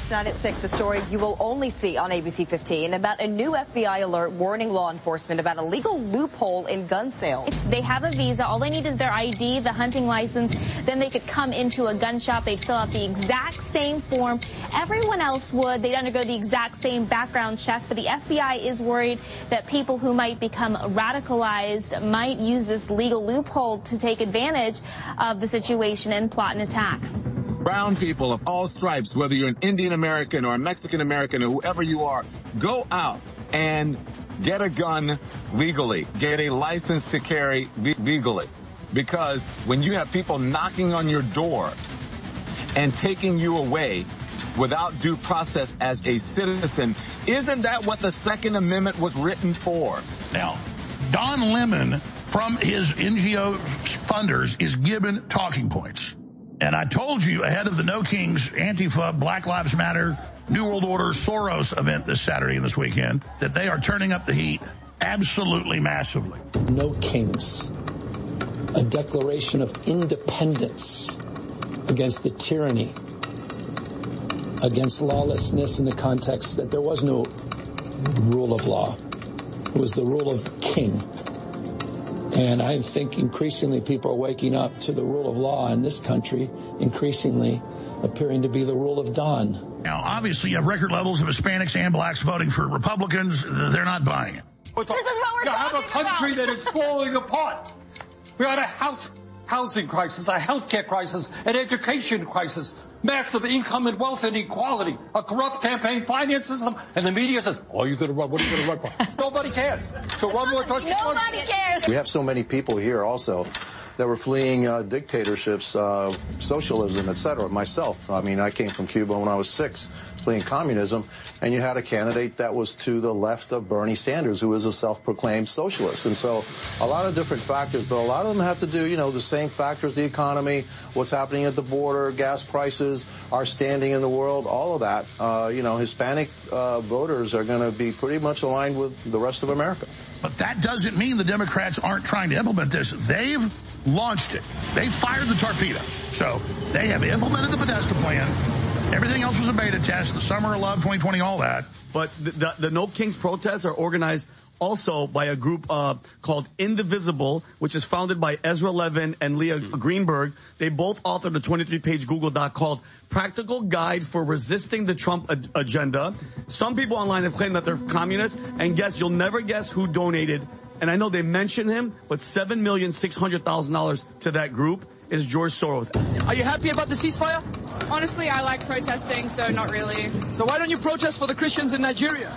Sports Tonight at 6, a story you will only see on ABC 15 about a new FBI alert warning law enforcement about a legal loophole in gun sales. If they have a visa, all they need is their ID, the hunting license, then they could come into a gun shop, they'd fill out the exact same form everyone else would, they'd undergo the exact same background check, but the FBI is worried that people who might become radicalized might use this legal loophole to take advantage of the situation and plot an attack. Brown people of all stripes, whether you're an Indian American or a Mexican American or whoever you are, go out and get a gun legally. Get a license to carry legally. Because when you have people knocking on your door and taking you away without due process as a citizen, isn't that what the Second Amendment was written for? Now, Don Lemon, from his NGO funders, is given talking points. And I told you ahead of the No Kings, Antifa, Black Lives Matter, New World Order, Soros event this Saturday and this weekend, that they are turning up the heat absolutely massively. No Kings. A declaration of independence against the tyranny, against lawlessness in the context that there was no rule of law. It was the rule of king. And I think increasingly people are waking up to the rule of law in this country, increasingly appearing to be the rule of Don. Now, obviously, you have record levels of Hispanics and blacks voting for Republicans. They're not buying it. This is what we're talking about. You have a country that is falling apart. We had a housing crisis, a healthcare crisis, an education crisis, massive income and wealth inequality, a corrupt campaign finance system, and the media says, oh, you're going to run. What are you going to run for? Nobody cares. So run more towards Nobody cares. We have so many people here also that were fleeing dictatorships, socialism, etc. Myself, I mean, I came from Cuba when I was 6, fleeing communism, and you had a candidate that was to the left of Bernie Sanders, who is a self-proclaimed socialist. And so a lot of different factors, but a lot of them have to do, you know, the same factors, the economy, what's happening at the border, gas prices, our standing in the world, all of that. You know, Hispanic voters are going to be pretty much aligned with the rest of America. But that doesn't mean the Democrats aren't trying to implement this. They've launched it. They fired the torpedoes. So they have implemented the Podesta plan. Everything else was a beta test, the Summer of Love 2020, all that. But the No Kings protests are organized also by a group called Indivisible, which is founded by Ezra Levin and Leah Greenberg. They both authored a 23-page Google Doc called Practical Guide for Resisting the Trump Agenda. Some people online have claimed that they're communists, and you'll never guess who donated. And I know they mention him, but $7,600,000 to that group is George Soros. Are you happy about the ceasefire? Honestly, I like protesting, so not really. So why don't you protest for the Christians in Nigeria?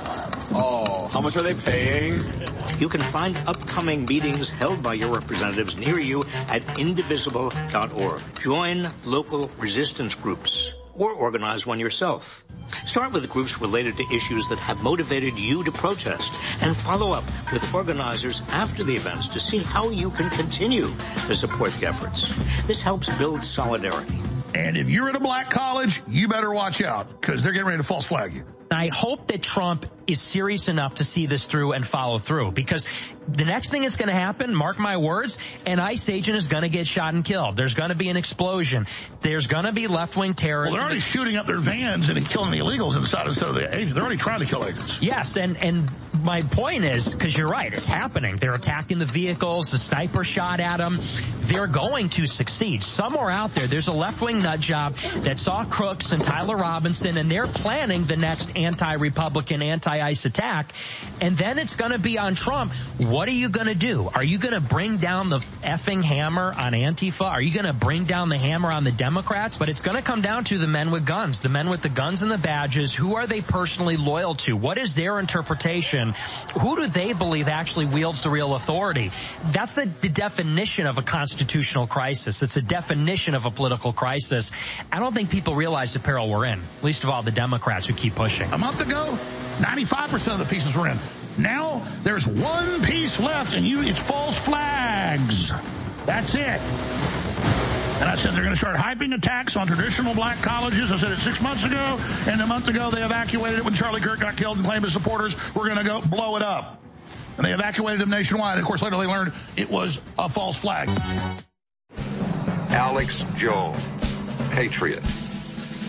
Oh, how much are they paying? You can find upcoming meetings held by your representatives near you at indivisible.org. Join local resistance groups or organize one yourself. Start with groups related to issues that have motivated you to protest and follow up with organizers after the events to see how you can continue to support the efforts. This helps build solidarity. And if you're at a black college, you better watch out because they're getting ready to false flag you. I hope that Trump is serious enough to see this through and follow through, because the next thing that's going to happen, mark my words, an ICE agent is going to get shot and killed. There's going to be an explosion. There's going to be left-wing terrorists. Well, they're already shooting up their vans and killing the illegals inside of the agents. They're already trying to kill agents. Yes, and my point is, because you're right, it's happening. They're attacking the vehicles. The sniper shot at them. They're going to succeed. Somewhere out there's a left-wing nut job that saw Crooks and Tyler Robinson, and they're planning the next anti-Republican, anti-ICE attack. And then it's going to be on Trump. What are you going to do? Are you going to bring down the effing hammer on Antifa? Are you going to bring down the hammer on the Democrats? But it's going to come down to the men with guns, the men with the guns and the badges. Who are they personally loyal to? What is their interpretation? Who do they believe actually wields the real authority? That's the definition of a constitutional crisis. It's a definition of a political crisis. I don't think people realize the peril we're in, least of all the Democrats who keep pushing. A month ago, 95% of the pieces were in. Now, there's one piece left, and it's false flags. That's it. And I said they're going to start hyping attacks on traditional black colleges. I said it 6 months ago, and a month ago they evacuated it when Charlie Kirk got killed and claimed his supporters were going to go blow it up. And they evacuated him nationwide. Of course, later they learned it was a false flag. Alex Jones, patriot.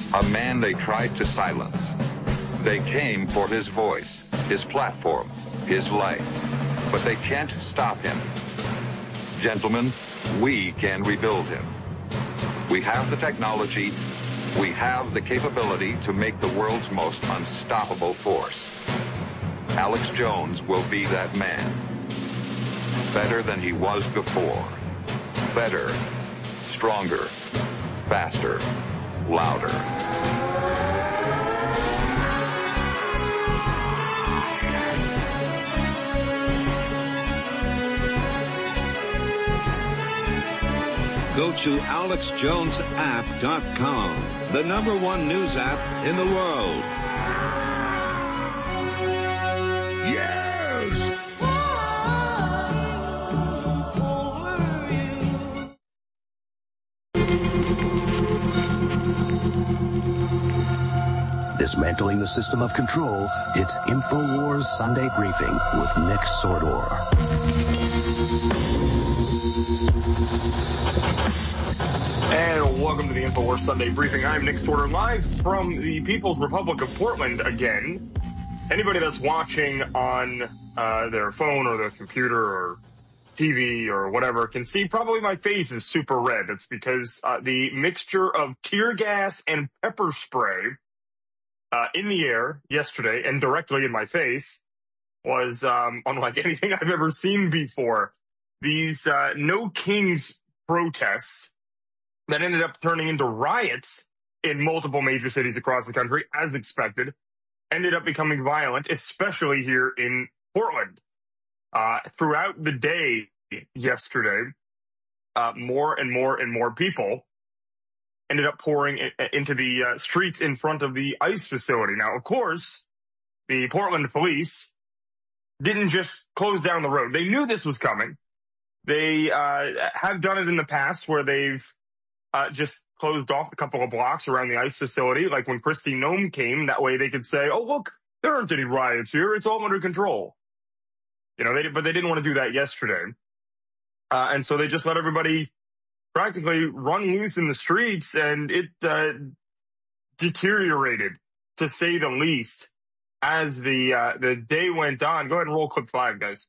A man they tried to silence. They came for his voice, his platform, his life. But they can't stop him. Gentlemen, we can rebuild him. We have the technology. We have the capability to make the world's most unstoppable force. Alex Jones will be that man. Better than he was before. Better, stronger, faster, louder. Go to AlexJonesApp.com, the #1 news app in the world. Yes! Dismantling the system of control, it's InfoWars Sunday Briefing with Nick Sordor. And welcome to the InfoWars Sunday Briefing. I'm Nick Sordor, live from the People's Republic of Portland again. Anybody that's watching on their phone or their computer or TV or whatever can see probably my face is super red. It's because the mixture of tear gas and pepper spray in the air yesterday and directly in my face was unlike anything I've ever seen before. These No Kings protests that ended up turning into riots in multiple major cities across the country, as expected, ended up becoming violent, especially here in Portland. Throughout the day yesterday, more and more people ended up pouring into the streets in front of the ICE facility. Now, of course, the Portland police didn't just close down the road. They knew this was coming. They have done it in the past where they've just closed off a couple of blocks around the ICE facility, like when Kristi Noem came. That way they could say, oh, look, there aren't any riots here. It's all under control. You know, but they didn't want to do that yesterday. And so they just let everybody practically run loose in the streets, and it deteriorated, to say the least, as the day went on. Go ahead and roll clip 5, guys.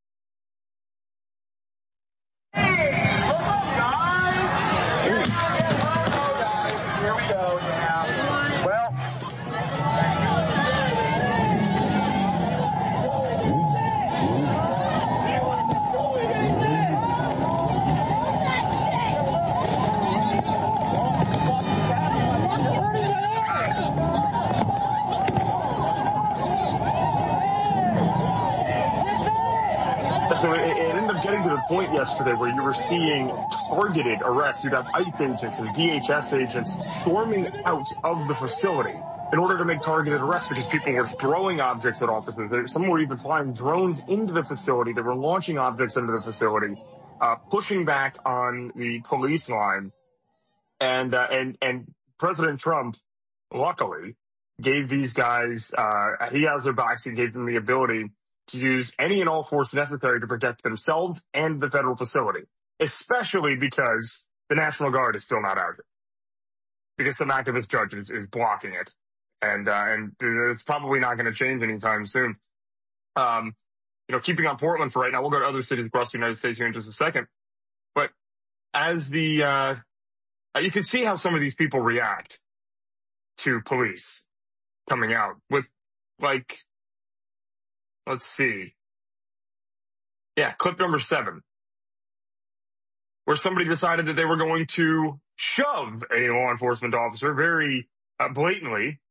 So it ended up getting to the point yesterday where you were seeing targeted arrests. You'd have ICE agents and DHS agents storming out of the facility in order to make targeted arrests because people were throwing objects at officers. Some were even flying drones into the facility. They were launching objects into the facility, pushing back on the police line. And President Trump, luckily, gave these guys, he has their backs. He gave them the ability to use any and all force necessary to protect themselves and the federal facility, especially because the National Guard is still not out here, because some activist judge is blocking it. And it's probably not going to change anytime soon. Keeping on Portland for right now, we'll go to other cities across the United States here in just a second. But as you can see how some of these people react to police coming out with, like, let's see. Yeah, clip number 7, where somebody decided that they were going to shove a law enforcement officer very blatantly.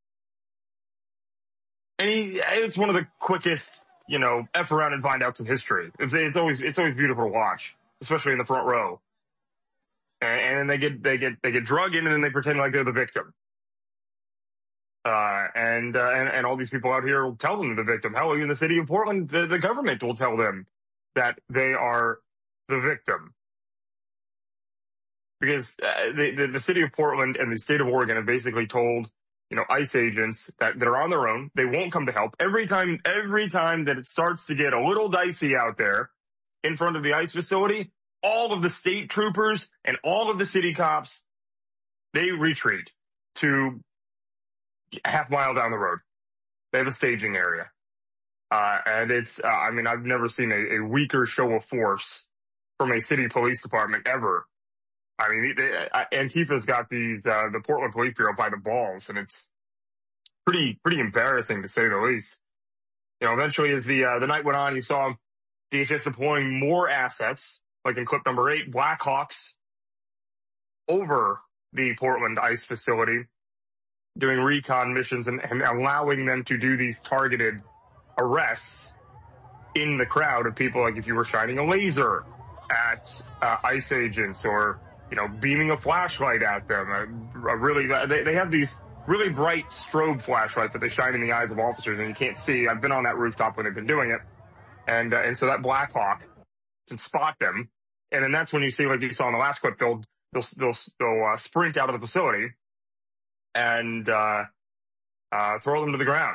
And it's one of the quickest, F around and find outs in history. It's always beautiful to watch, especially in the front row. And then they get drug in and then they pretend like they're the victim. And all these people out here will tell them they're the victim. Hell, in the city of Portland, the government will tell them that they are the victim. Because the city of Portland and the state of Oregon have basically told, ICE agents that they're on their own. They won't come to help. Every time that it starts to get a little dicey out there in front of the ICE facility, all of the state troopers and all of the city cops, they retreat. to a half mile down the road. They have a staging area. And it's, I've never seen a weaker show of force from a city police department ever. I mean, Antifa's got the Portland Police Bureau by the balls, and it's pretty embarrassing to say the least. You know, eventually as the night went on, you saw DHS deploying more assets, like in clip number 8, Blackhawks over the Portland ICE facility, doing recon missions and allowing them to do these targeted arrests in the crowd of people, like if you were shining a laser at ICE agents or, you know, beaming a flashlight at them. They have these really bright strobe flashlights that they shine in the eyes of officers and you can't see. I've been on that rooftop when they've been doing it. And so that Blackhawk can spot them. And then that's when you see, like you saw in the last clip, they'll sprint out of the facility and throw them to the ground.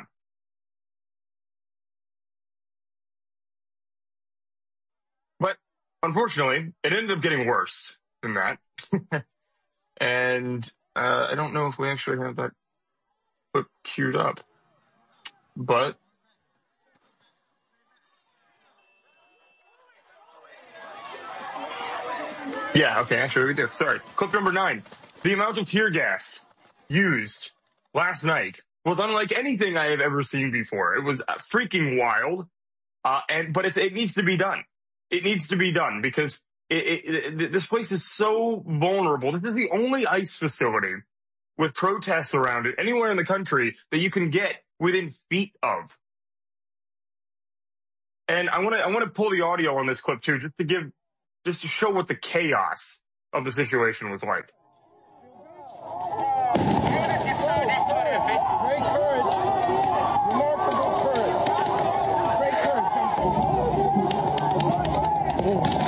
But unfortunately, it ended up getting worse than that. And I don't know if we actually have that clip queued up. But yeah, okay, actually we do. Sorry. Clip number 9. The amount of tear gas used last night was unlike anything I have ever seen before. It was freaking wild. But it needs to be done. It needs to be done because this place is so vulnerable. This is the only ICE facility with protests around it anywhere in the country that you can get within feet of. And I want to pull the audio on this clip too, just to show what the chaos of the situation was like. Great courage. Remarkable courage. Great courage.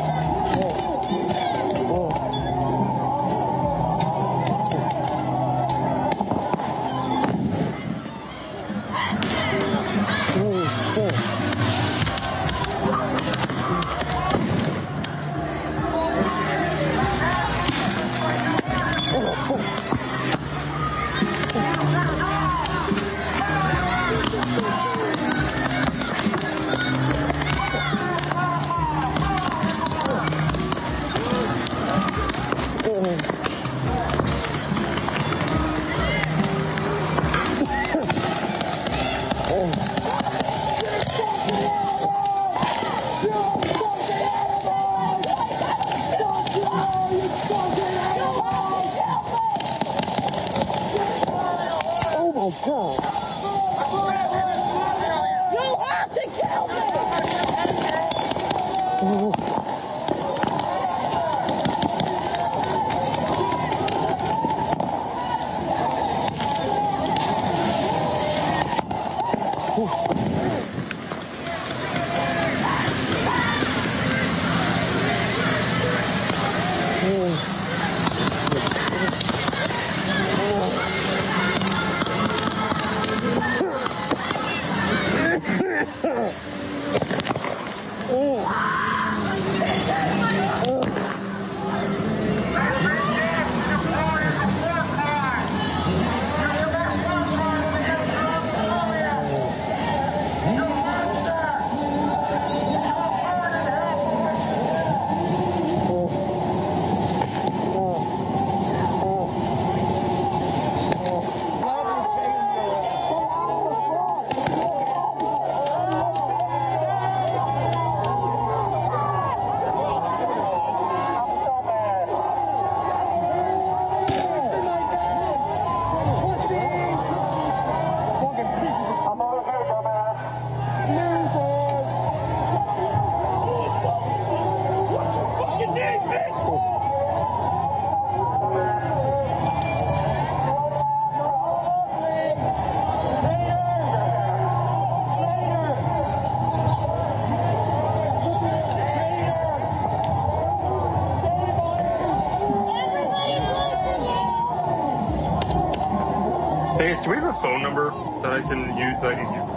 Do we have a phone number that I can use? That I can use?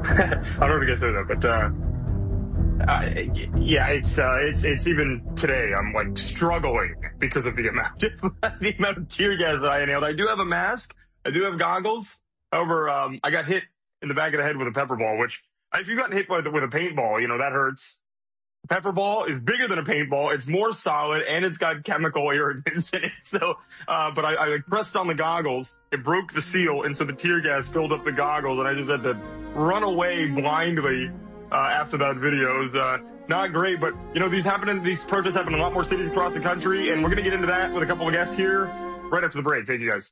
I don't know if you guys heard that, but yeah, it's even today. I'm like struggling because of the amount of tear gas that I inhaled. I do have a mask. I do have goggles. However, I got hit in the back of the head with a pepper ball, which if you've gotten hit with a paintball, you know, that hurts. Pepper ball is bigger than a paintball. It's more solid and it's got chemical irritants in it. So, but I pressed on the goggles. It broke the seal. And so the tear gas filled up the goggles and I just had to run away blindly, after that video. It was, not great, but you know, these protests happen in a lot more cities across the country. And we're going to get into that with a couple of guests here right after the break. Thank you guys.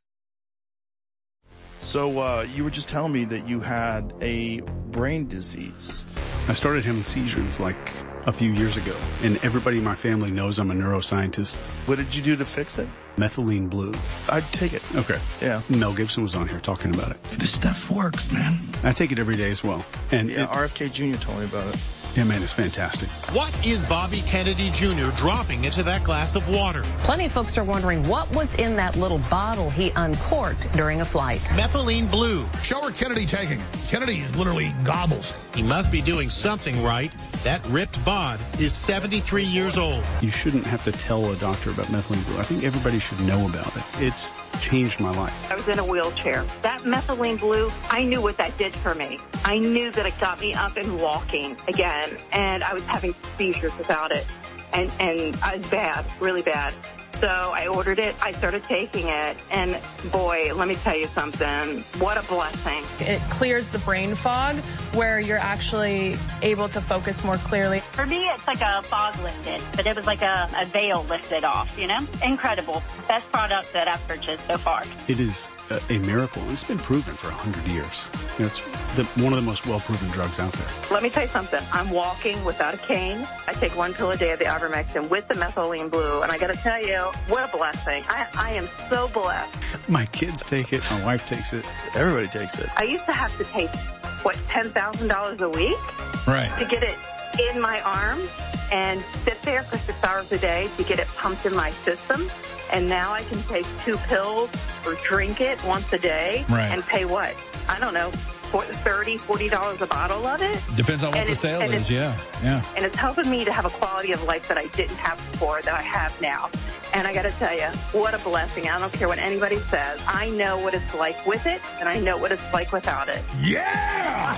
So, you were just telling me that you had a brain disease. I started having seizures like a few years ago, and everybody in my family knows I'm a neuroscientist. What did you do to fix it? Methylene Blue. I'd take it. Okay. Yeah. Mel Gibson was on here talking about it. This stuff works, man. I take it every day as well. And yeah, RFK Jr. told me about it. Yeah, man, it's fantastic. What is Bobby Kennedy Jr. dropping into that glass of water? Plenty of folks are wondering what was in that little bottle he uncorked during a flight. Methylene Blue. Show her Kennedy taking it. Kennedy literally gobbles. He must be doing something right. That ripped bod is 73 years old. You shouldn't have to tell a doctor about methylene blue. I think everybody should know about it. It's changed my life. I was in a wheelchair. That methylene blue, I knew what that did for me. I knew that it got me up and walking again, and I was having seizures without it. And I was bad, really bad. So I ordered it, I started taking it, and boy, let me tell you something, what a blessing. It clears the brain fog where you're actually able to focus more clearly. For me, it's like a fog lifted, but it was like a veil lifted off, you know? Incredible. Best product that I've purchased so far. It is a miracle, and it's been proven for 100 years. It's one of the most well-proven drugs out there. Let me tell you something. I'm walking without a cane. I take 1 pill a day of the ivermectin with the methylene blue, and I got to tell you, what a blessing. I am so blessed. My kids take it. My wife takes it. Everybody takes it. I used to have to pay, $10,000 a week? Right. To get it in my arm and sit there for 6 hours a day to get it pumped in my system. And now I can take 2 pills or drink it once a day and pay what? I don't know, $30, $40 a bottle of it. Depends on what the sale is, yeah. And it's helping me to have a quality of life that I didn't have before that I have now. And I got to tell you, what a blessing. I don't care what anybody says. I know what it's like with it, and I know what it's like without it. Yeah!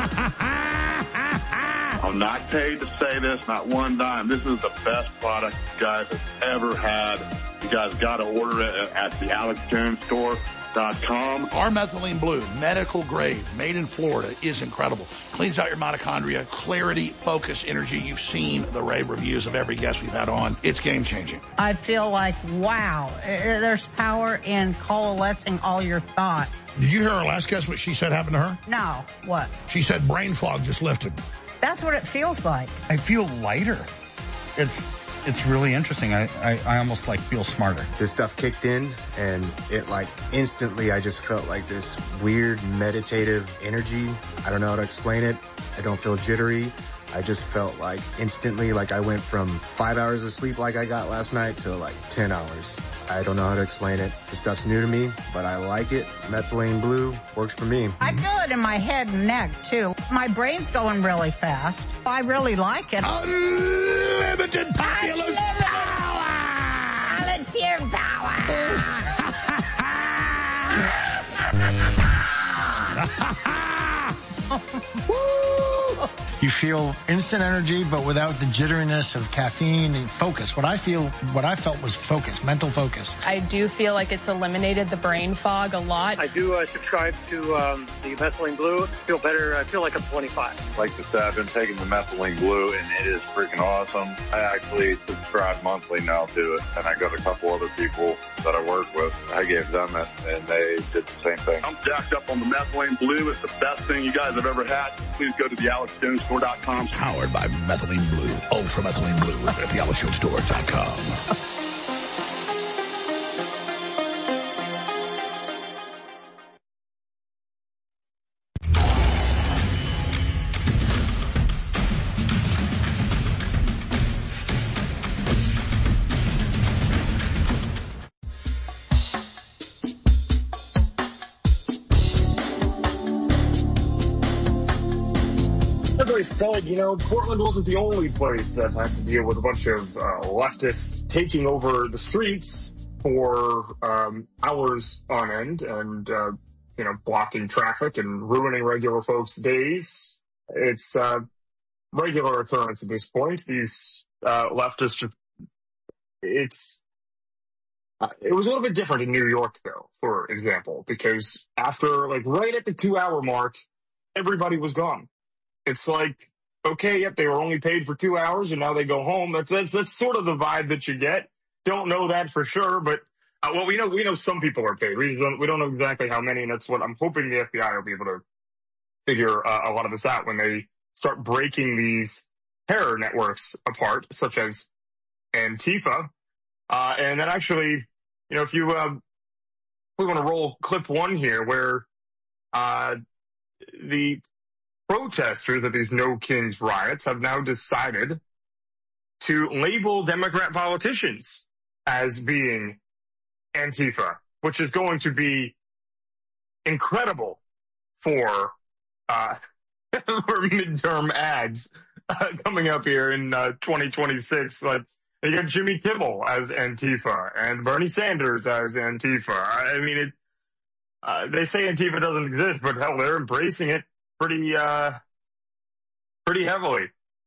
I'm not paid to say this, not one dime. This is the best product you guys have ever had. You guys got to order it at the AlexJonesStore.com. Our methylene blue, medical grade, made in Florida, is incredible. Cleans out your mitochondria, clarity, focus, energy. You've seen the rave reviews of every guest we've had on. It's game changing. I feel like, wow, there's power in coalescing all your thoughts. Did you hear our last guest, what she said happened to her? No, what? She said brain fog just lifted. That's what it feels like. I feel lighter. It's really interesting. I almost feel smarter. This stuff kicked in and it instantly I just felt like this weird meditative energy. I don't know how to explain it. I don't feel jittery. I just felt instantly I went from 5 hours of sleep like I got last night to 10 hours. I don't know how to explain it. This stuff's new to me, but I like it. Methylene Blue works for me. I feel it in my head and neck, too. My brain's going really fast. I really like it. Unlimited populous power! Volunteer power! You feel instant energy, but without the jitteriness of caffeine and focus. What I felt was focus, mental focus. I do feel like it's eliminated the brain fog a lot. I do subscribe to the methylene blue. I feel better. I feel like I'm 25. Like I said, I've been taking the methylene blue, and it is freaking awesome. I actually subscribe monthly now to it, and I got a couple other people that I work with. I gave them it, and they did the same thing. I'm jacked up on the methylene blue. It's the best thing you guys have ever had. Please go to the AlexJonesStore.com. Powered by methylene blue, ultra methylene blue at the AlexJonesStore.com. as I said, Portland wasn't the only place that had to deal with a bunch of leftists taking over the streets for hours on end and, blocking traffic and ruining regular folks' days. It's a regular occurrence at this point. These leftists, it was a little bit different in New York, though, for example, because after, right at the 2-hour mark, everybody was gone. It's like, okay, yep, they were only paid for 2 hours and now they go home. That's sort of the vibe that you get. Don't know that for sure, but we know some people are paid. We don't know exactly how many, and that's what I'm hoping the FBI will be able to figure a lot of this out when they start breaking these terror networks apart, such as Antifa. And then actually, if we want to roll clip 1 here where the protesters at these No Kings riots have now decided to label Democrat politicians as being Antifa, which is going to be incredible for midterm ads coming up here in 2026. Like, you got Jimmy Kimmel as Antifa and Bernie Sanders as Antifa. I mean, they say Antifa doesn't exist, but hell, they're embracing it pretty heavily.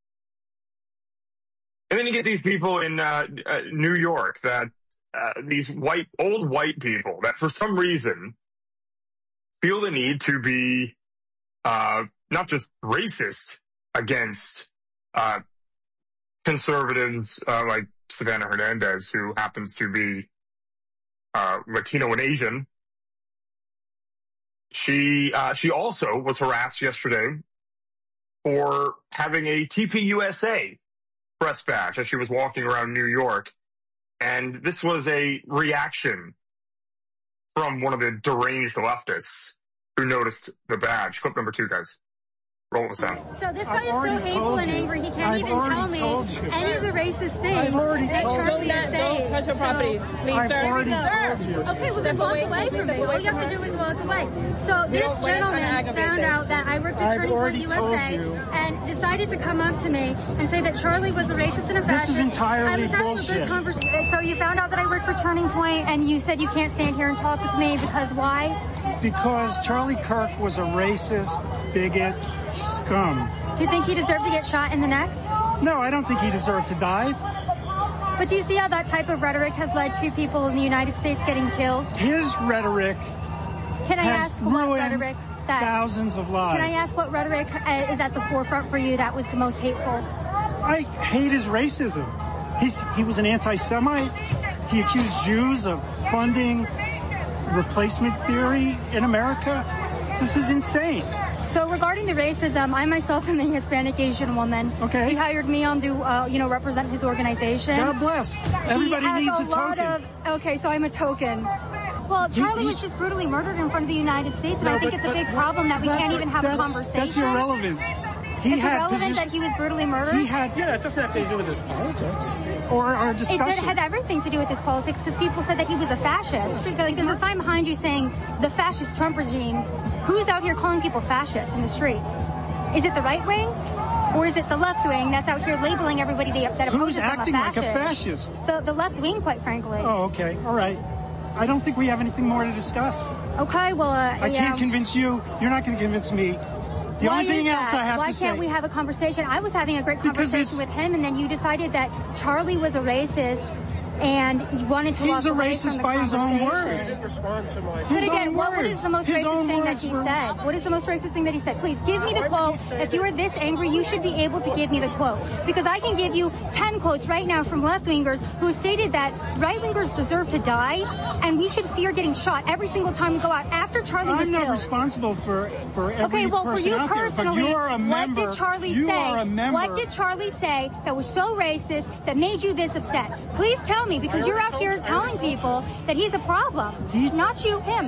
And then you get these people in New York that these old white people that for some reason feel the need to be not just racist against conservatives like Savannah Hernandez, who happens to be Latino and Asian. She also was harassed yesterday for having a TPUSA press badge as she was walking around New York. And this was a reaction from one of the deranged leftists who noticed the badge. Clip number 2, guys. Roll the sound. So this guy is so hateful and angry, he can't even tell me any of the racist things that Charlie is saying. Don't touch your properties, please, sir. There we go. Okay, well then walk away from me. All you have to do is walk away. So this gentleman found out that I worked at Turning Point USA and decided to come up to me and say that Charlie was a racist and a fascist. This is entirely I was having bullshit. a good conversation. So you found out that I worked for Turning Point and you said you can't stand here and talk with me because why? Because Charlie Kirk was a racist, bigot, scum. Do you think he deserved to get shot in the neck? No, I don't think he deserved to die. But do you see how that type of rhetoric has led to people in the United States getting killed? His rhetoric Can I has ask what ruined rhetoric that, thousands of lives. Can I ask what rhetoric is at the forefront for you that was the most hateful? I hate his racism. He was an anti-Semite. He accused Jews of funding replacement theory in America. This is insane. So regarding the racism, I myself am a Hispanic Asian woman. Okay. He hired me on to, represent his organization. God bless. Everybody needs a token. Okay, so I'm a token. Well, Charlie was just brutally murdered in front of the United States, and I think it's a big problem that we can't even have a conversation. That's irrelevant. It's irrelevant that he was brutally murdered? It doesn't have anything to do with his politics. Or our discussion. It had everything to do with his politics because people said that he was a fascist. Like, there's a sign behind you saying the fascist Trump regime. Who's out here calling people fascists in the street? Is it the right wing? Or is it the left wing that's out here labeling everybody that opposes them a fascist? Who's acting like a fascist? The left wing, quite frankly. Oh, okay. All right. I don't think we have anything more to discuss. Okay, well, I can't convince you. You're not going to convince me. The only thing else I have to say. Why can't we have a conversation? I was having a great conversation with him, and then you decided that Charlie was a racist, and you wanted to walk away from the conversation. He's a racist by his own words. But again, what is the most racist thing that he said? What is the most racist thing that he said? Please, give me the quote. If you are this angry, you should be able to give me the quote. Because I can give you 10 quotes right now from left-wingers who have stated that right-wingers deserve to die, and we should fear getting shot every single time we go out after Charlie was killed. I'm not responsible for every Okay, well, for you personally, what did Charlie say? What did Charlie say that was so racist that made you this upset? Please tell me, because you're out here telling people that he's a problem. Not you, him.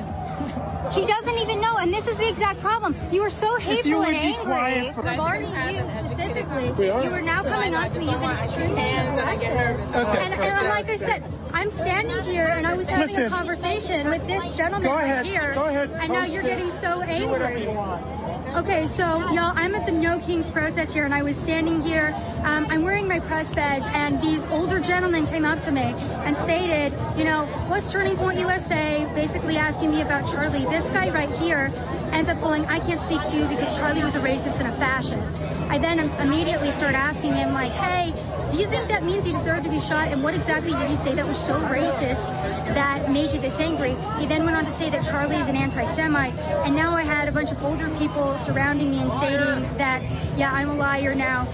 He doesn't even know, and this is the exact problem. You are so hateful and angry regarding you specifically. You are now coming on to me. You've been extremely aggressive. And like I said, I'm standing here and I was having a conversation with this gentleman right here. Go ahead. And now you're getting so angry. Do whatever you want. Okay, so y'all, I'm at the No Kings protest here, and I was standing here. I'm wearing my press badge, and these older gentlemen came up to me and stated, you know, what's Turning Point USA? Basically asking me about Charlie. This guy right here ends up going, I can't speak to you because Charlie was a racist and a fascist. I then immediately started asking him, like, hey, do you think that means he deserved to be shot? And what exactly did he say that was so racist that made you this angry? He then went on to say that Charlie is an anti-Semite. And now I had a bunch of older people surrounding me and stating that, yeah, I'm a liar now.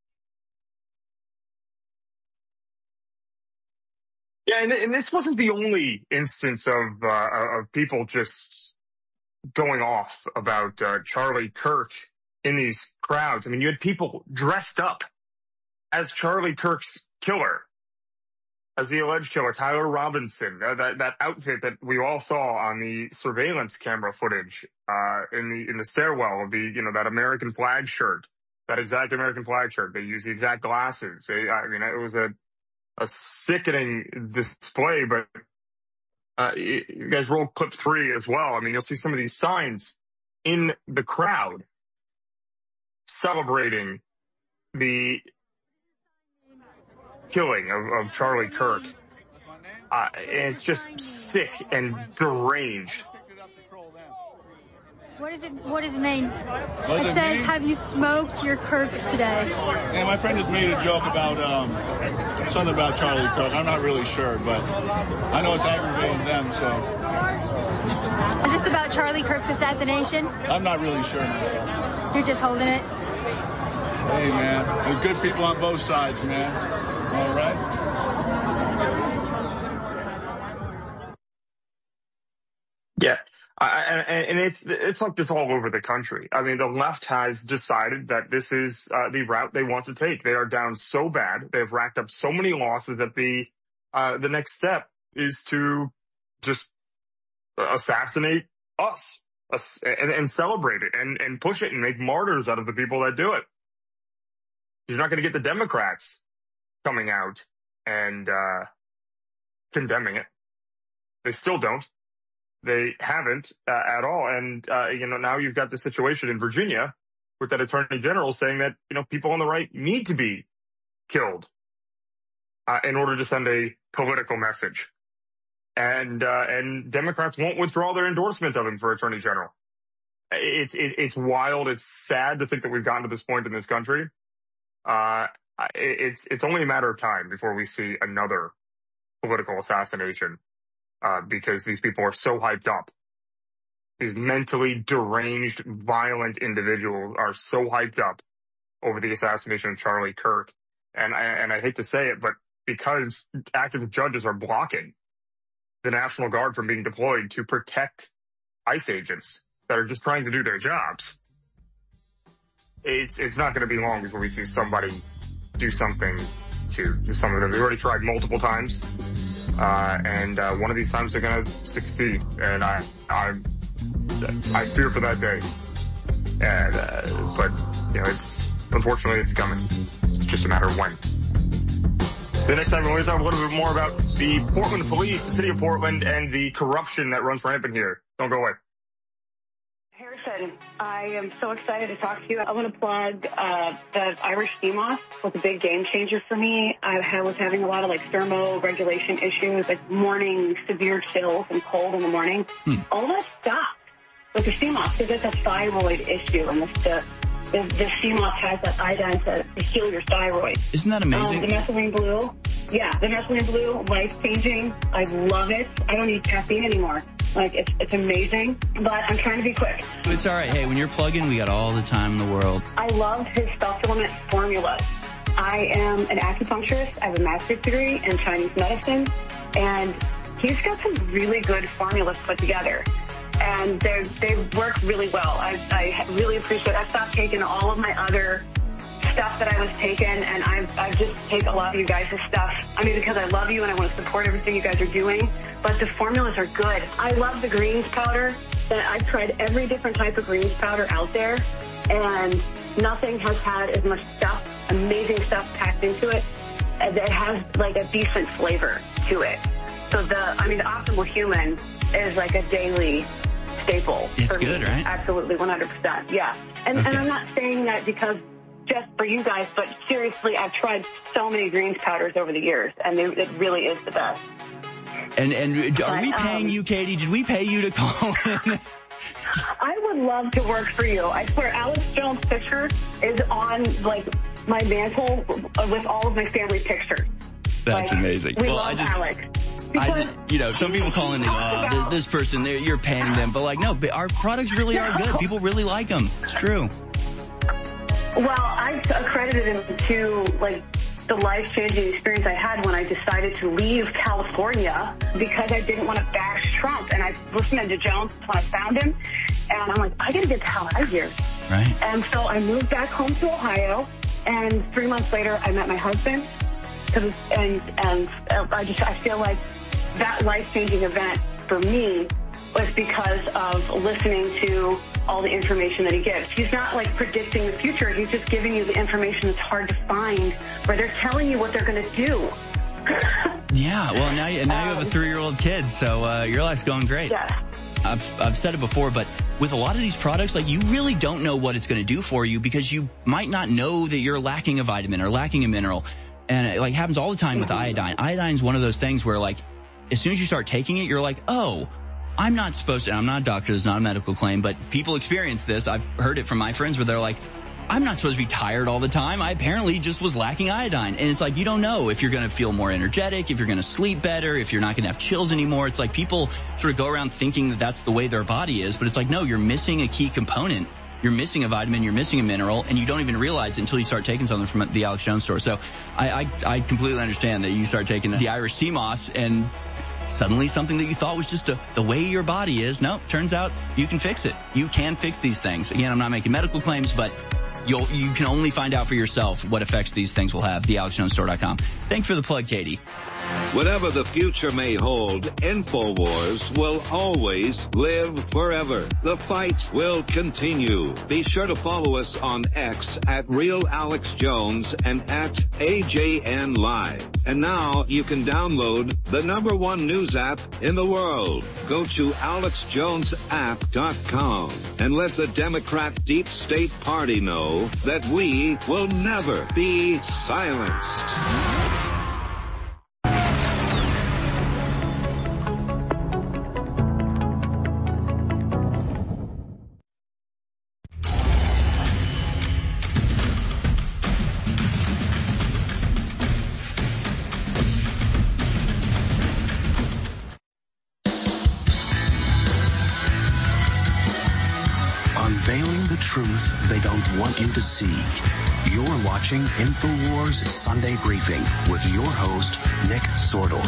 Yeah, and this wasn't the only instance of people just going off about Charlie Kirk in these crowds. I mean, you had people dressed up as Charlie Kirk's killer, as the alleged killer, Tyler Robinson, that outfit that we all saw on the surveillance camera footage, in the stairwell of that American flag shirt, that exact American flag shirt. They used the exact glasses. It was a sickening display, but, you guys roll clip 3 as well. I mean, you'll see some of these signs in the crowd celebrating the killing of Charlie Kirk. It's just sick and deranged. What does it mean? It says, have you smoked your Kirks today? Yeah, my friend just made a joke about something about Charlie Kirk. I'm not really sure, but I know it's aggravating them, so. Is this about Charlie Kirk's assassination? I'm not really sure myself. You're just holding it? Hey, man. There's good people on both sides, man. All right. Yeah. And it's like this all over the country. I mean, the left has decided that this is the route they want to take. They are down so bad. They've racked up so many losses that the next step is to just assassinate us and celebrate it and push it and make martyrs out of the people that do it. You're not going to get the Democrats coming out and condemning it. They still don't. They haven't at all. And, now you've got the situation in Virginia with that attorney general saying that, people on the right need to be killed in order to send a political message. And Democrats won't withdraw their endorsement of him for attorney general. It's wild. It's sad to think that we've gotten to this point in this country. It's only a matter of time before we see another political assassination, because these people are so hyped up. These mentally deranged, violent individuals are so hyped up over the assassination of Charlie Kirk. And I hate to say it, but because active judges are blocking the National Guard from being deployed to protect ICE agents that are just trying to do their jobs, it's not going to be long before we see somebody do something to some of them. They've already tried multiple times, and one of these times they're going to succeed. And I fear for that day. And but unfortunately it's coming. It's just a matter of when. The next time we're going to talk a little bit more about the Portland police, the city of Portland, and the corruption that runs rampant here. Don't go away. Harrison, I am so excited to talk to you. I want to plug the Irish sea moth was a big game changer for me. I was having a lot of thermoregulation issues, like morning severe chills and cold in the morning. All that stopped with the sea moth because it's a thyroid issue, and the sea moth has that iodine to heal your thyroid. Isn't that amazing? The methylene blue. Yeah, the methylene blue, life-changing. I love it. I don't need caffeine anymore. It's amazing, but I'm trying to be quick. It's all right. Hey, when you're plugging, we got all the time in the world. I love his supplement formula. I am an acupuncturist. I have a master's degree in Chinese medicine, and he's got some really good formulas put together. And they work really well. I really appreciate it. I've stopped taking all of my other stuff that I was taking, and I just take a lot of you guys' stuff. I mean, because I love you and I want to support everything you guys are doing, but the formulas are good. I love the greens powder. I've tried every different type of greens powder out there, and nothing has had as much stuff, amazing stuff packed into it, that has a decent flavor to it. So the Optimal Human is like a daily staple. It's for good, me. right? Absolutely, 100%. Yeah. And I'm not saying that because just for you guys, but seriously, I've tried so many greens powders over the years, and it really is the best. And are we paying you, Katie? Did we pay you to call in? I would love to work for you. I swear, Alex Jones' picture is on, like, my mantle with all of my family pictures. That's amazing. We love Alex. Some people call in and go, this person, you're paying them. But, no, our products really are good. People really like them. It's true. Well, I accredited him to, the life-changing experience I had when I decided to leave California because I didn't want to bash Trump. And I listened to Jones when I found him, and I'm like, I got to get the hell out of here. Right. And so I moved back home to Ohio, and 3 months later, I met my husband. I feel like that life-changing event for me was because of listening to all the information that he gives. He's not predicting the future. He's just giving you the information that's hard to find, where they're telling you what they're going to do. Yeah, well, now you have a 3-year-old kid, so your life's going great. Yeah. I've said it before, but with a lot of these products, you really don't know what it's going to do for you because you might not know that you're lacking a vitamin or lacking a mineral. And it happens all the time with iodine. Iodine's one of those things where as soon as you start taking it, you're like, oh, I'm not supposed to, and I'm not a doctor, it's not a medical claim, but people experience this. I've heard it from my friends where they're like, I'm not supposed to be tired all the time. I apparently just was lacking iodine. And it's you don't know if you're going to feel more energetic, if you're going to sleep better, if you're not going to have chills anymore. It's people sort of go around thinking that that's the way their body is, but it's no, you're missing a key component. You're missing a vitamin, you're missing a mineral, and you don't even realize it until you start taking something from the Alex Jones store. So I completely understand that you start taking the Irish sea moss and suddenly something that you thought was just the way your body is. No, turns out you can fix it. You can fix these things. Again, I'm not making medical claims, but you can only find out for yourself what effects these things will have. TheAlexJonesStore.com. Thanks for the plug, Katie. Whatever the future may hold, InfoWars will always live forever. The fight will continue. Be sure to follow us on X at RealAlexJones and at AJN Live. And now you can download the #1 news app in the world. Go to AlexJonesApp.com and let the Democrat Deep State Party know that we will never be silenced. Unveiling the truth they don't want you to see. You're watching InfoWars Sunday Briefing with your host, Nick Sordor.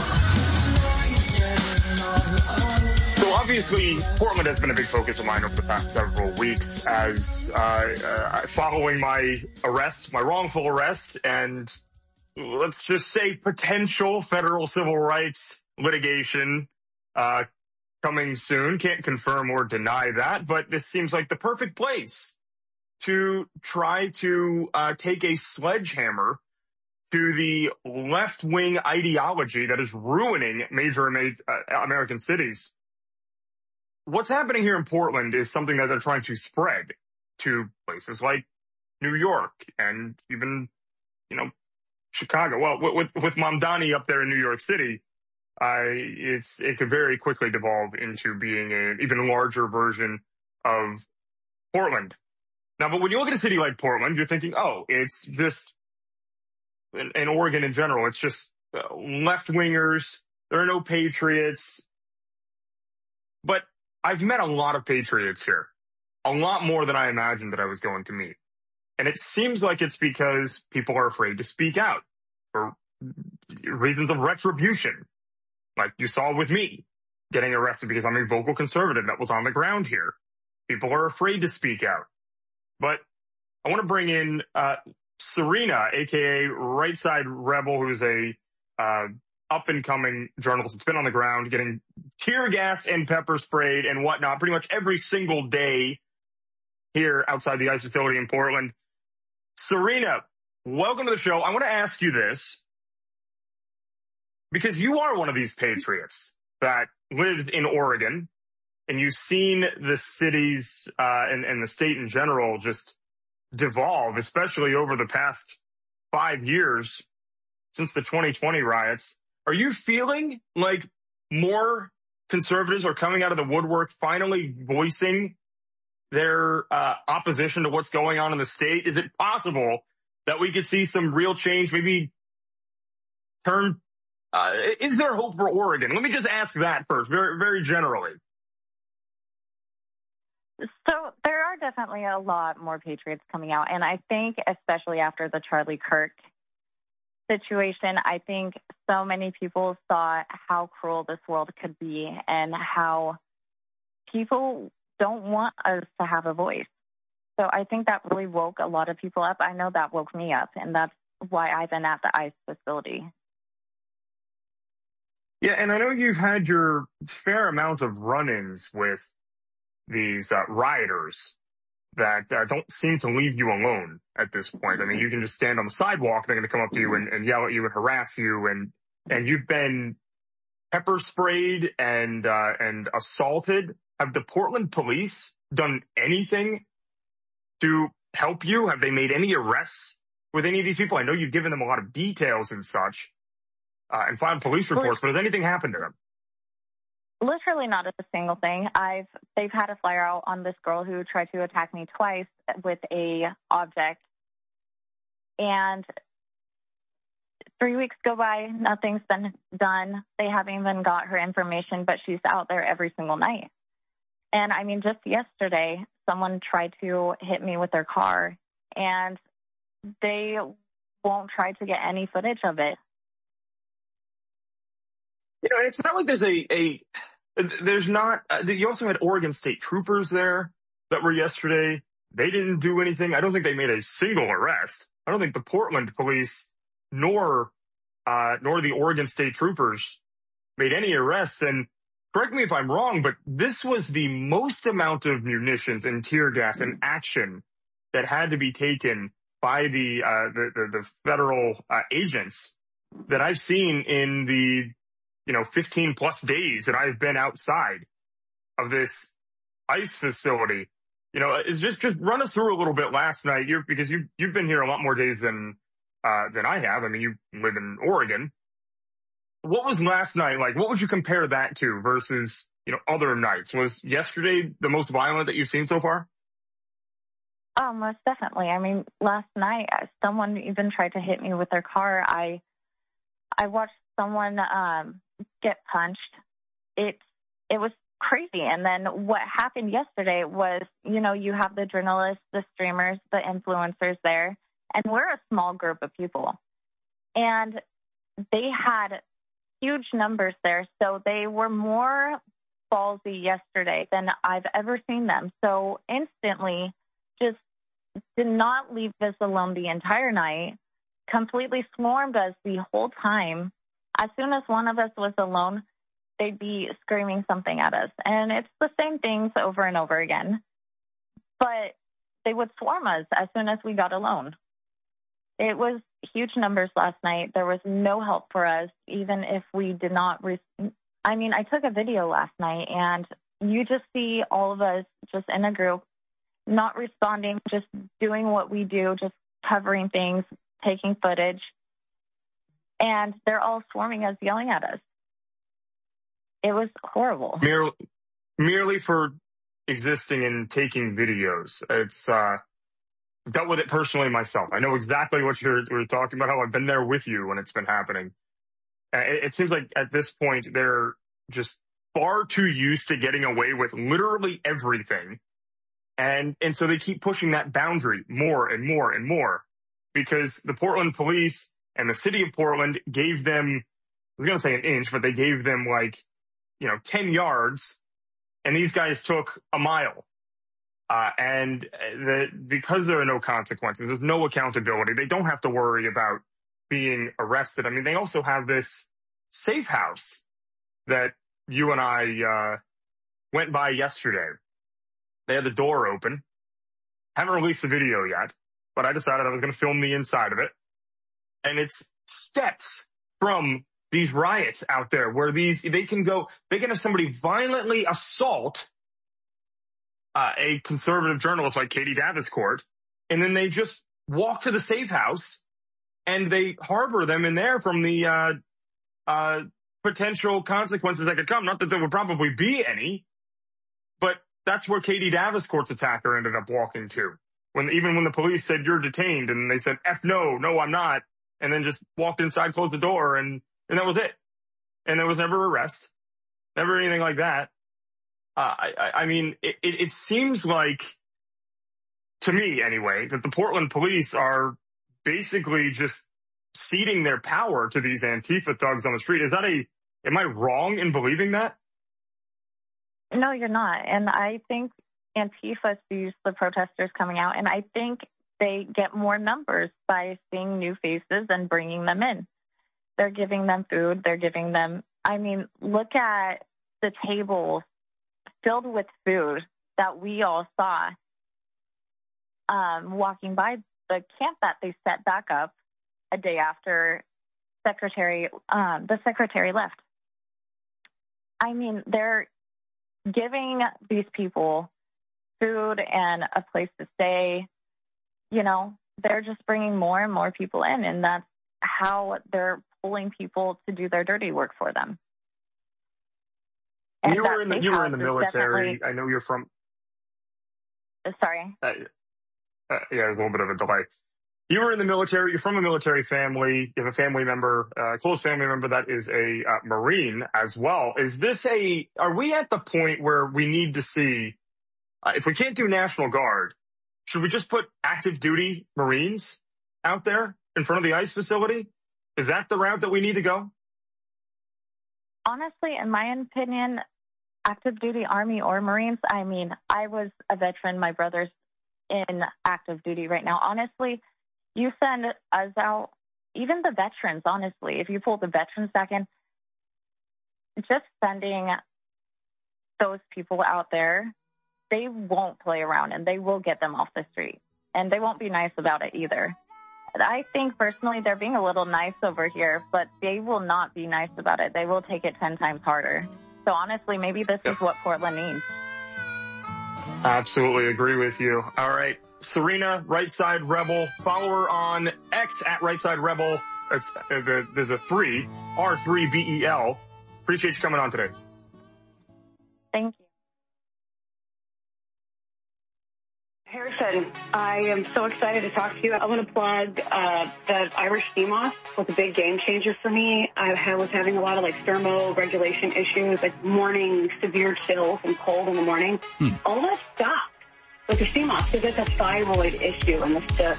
So obviously, Portland has been a big focus of mine over the past several weeks as following my arrest, my wrongful arrest, and let's just say potential federal civil rights litigation coming soon. Can't confirm or deny that, but this seems like the perfect place to try to take a sledgehammer to the left-wing ideology that is ruining major American cities. What's happening here in Portland is something that they're trying to spread to places like New York and even, Chicago. Well, with Mamdani up there in New York City, it could very quickly devolve into being an even larger version of Portland. Now, but when you look at a city like Portland, you're thinking, oh, it's just, in Oregon in general, it's just left-wingers. There are no patriots. But I've met a lot of patriots here, a lot more than I imagined that I was going to meet. And it seems like it's because people are afraid to speak out for reasons of retribution. Like you saw with me getting arrested because I'm a vocal conservative that was on the ground here. People are afraid to speak out. But I want to bring in Serena, a.k.a. Right Side Rebel, who's a up-and-coming journalist that's been on the ground getting tear gassed and pepper sprayed and whatnot pretty much every single day here outside the ICE facility in Portland. Serena, welcome to the show. I want to ask you this, because you are one of these patriots that lived in Oregon, and you've seen the cities and the state in general just devolve, especially over the past 5 years since the 2020 riots. Are you feeling like more conservatives are coming out of the woodwork, finally voicing their opposition to what's going on in the state? Is it possible that we could see some real change, maybe turn? Is there hope for Oregon? Let me just ask that first, very, very generally. So there are definitely a lot more patriots coming out. And I think especially after the Charlie Kirk situation, I think so many people saw how cruel this world could be and how people don't want us to have a voice. So I think that really woke a lot of people up. I know that woke me up, and that's why I've been at the ICE facility. Yeah, and I know you've had your fair amount of run-ins with these rioters that don't seem to leave you alone at this point. I mean, you can just stand on the sidewalk, they're going to come up to you and yell at you and harass you, and you've been pepper sprayed and assaulted. Have the Portland police done anything to help you? Have they made any arrests with any of these people? I know you've given them a lot of details and such, and filed police reports, but has anything happened to them? Literally not a single thing. They've had a flyer out on this girl who tried to attack me twice with a object. And 3 weeks go by, nothing's been done. They haven't even got her information, but she's out there every single night. And I mean, just yesterday, someone tried to hit me with their car, and they won't try to get any footage of it. You know, and it's not like you also had Oregon State troopers there that were yesterday. They didn't do anything. I don't think they made a single arrest. I don't think the Portland police nor the Oregon State troopers made any arrests. And correct me if I'm wrong, but this was the most amount of munitions and tear gas and action that had to be taken by the federal agents that I've seen in the 15 plus days that I've been outside of this ICE facility. It's just run us through a little bit last night, because you've been here a lot more days than I have. I mean, you live in Oregon. What was last night like? What would you compare that to versus, other nights? Was yesterday the most violent that you've seen so far? Oh, most definitely. I mean, last night, someone even tried to hit me with their car. I watched someone get punched. It was crazy. And then what happened yesterday was, you have the journalists, the streamers, the influencers there, and we're a small group of people. And they had huge numbers there, so they were more ballsy yesterday than I've ever seen them. So instantly just did not leave us alone the entire night, completely swarmed us the whole time. As soon as one of us was alone, they'd be screaming something at us. And it's the same things over and over again. But they would swarm us as soon as we got alone. It was huge numbers last night. There was no help for us, even if we did not. I took a video last night, and you just see all of us just in a group, not responding, just doing what we do, just covering things, taking footage. And they're all swarming us, yelling at us. It was horrible. Merely for existing and taking videos. It's dealt with it personally myself. I know exactly what you're talking about, how I've been there with you when it's been happening. It seems like at this point, they're just far too used to getting away with literally everything. And so they keep pushing that boundary more and more and more, because the Portland police and the city of Portland gave them, I was going to say an inch, but they gave them 10 yards, and these guys took a mile. Because there are no consequences, there's no accountability, they don't have to worry about being arrested. I mean, they also have this safe house that you and I went by yesterday. They had the door open. Haven't released the video yet, but I decided I was going to film the inside of it. And it's steps from these riots out there where they can have somebody violently assault a conservative journalist like Katie Davenport, and then they just walk to the safe house and they harbor them in there from the potential consequences that could come. Not that there would probably be any, but that's where Katie Davenport's attacker ended up walking to. Even when the police said, "You're detained," and they said, no, I'm not, and then just walked inside, closed the door, and that was it. And there was never arrest, never anything like that. I mean, it seems like, to me anyway, that the Portland police are basically just ceding their power to these Antifa thugs on the street. Am I wrong in believing that? No, you're not. And I think Antifa sees the protesters coming out, and I think they get more numbers by seeing new faces and bringing them in. They're giving them food. They're giving them, look at the tables filled with food that we all saw walking by the camp that they set back up a day after the secretary left. They're giving these people food and a place to stay. They're just bringing more and more people in, and that's how they're pulling people to do their dirty work for them. And you were in the military. I know you're from. Sorry. Yeah, there's a little bit of a delay. You were in the military. You're from a military family. You have a family member, close family member that is a Marine as well. Are we at the point where we need to see, if we can't do National Guard, should we just put active duty Marines out there in front of the ICE facility? Is that the route that we need to go? Honestly, in my opinion, active duty Army or Marines, I was a veteran. My brother's in active duty right now. Honestly, you send us out, even the veterans, honestly, if you pull the veterans back in, just sending those people out there, they won't play around and they will get them off the street. And they won't be nice about it either. I think personally they're being a little nice over here, but they will not be nice about it. They will take it 10 times harder. So honestly, maybe this is what Portland needs. Absolutely agree with you. All right. Serena, Right Side Rebel. Follow her on X at Right Side Rebel. There's a 3, R3BEL. Appreciate you coming on today. Thank you. Harrison, I am so excited to talk to you. I want to plug the Irish sea moss was a big game changer for me. I was having a lot of thermoregulation issues, like morning severe chills and cold in the morning. All that stopped with the sea moss because it's a thyroid issue, and